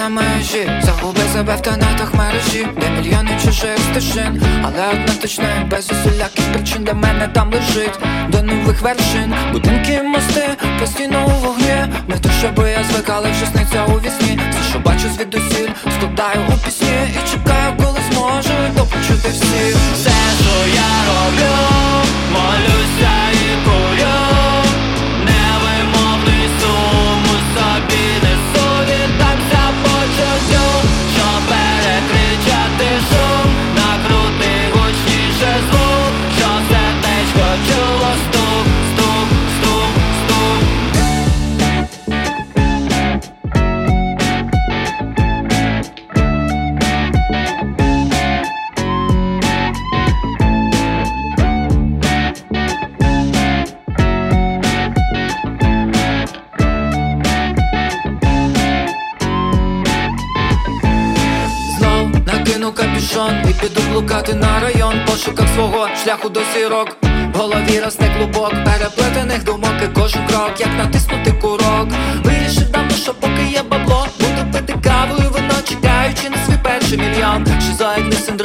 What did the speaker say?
на межі, загуби себе в тенетах мережі, де мільйони чужих стежин, але одна точно і без усіляких причин для мене там лежить до нових вершин. Будинки, мости, постійно у вогні, не те, щоби я звик, але вже сниться у вісні. Все, що бачу звідусіль, складаю у пісні і чекаю, коли зможу то почути всі. Все, що я роблю, молюся і курю, невимовний сум у собі несу, віддамся почуттю, щоб перекричати шум, накрути гучніше звук, щоб сердечко чуло стук, стук, стук, стук. Знов накину капюшон і піду блукати на район, пошуках свого шляху до зірок. В голові росте клубок переплетених думок, і кожен крок, як натиснути курок. Вирішив давно, що поки є бабло, буду пити каву і вино, чекаючи на свій перший мільйон. Шизоїдний синдром